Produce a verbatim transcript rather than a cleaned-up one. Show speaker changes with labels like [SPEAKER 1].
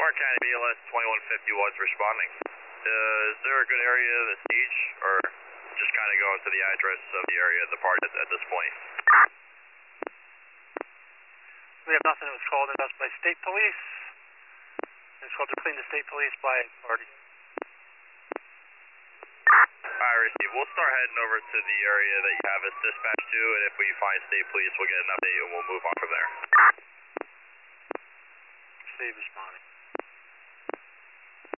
[SPEAKER 1] Warren County B L S twenty-one fifty-one is responding. Uh, is there a good area of the stage, or just kind of going to the address of the area of the party at, at this point?
[SPEAKER 2] We have nothing. It was called in us by state police. It's called to clean the state police by party.
[SPEAKER 1] Alright, receive. We'll start heading over to the area that you have us dispatched to, and if we find state police, we'll get an update and we'll move on from there.
[SPEAKER 2] Steve responding.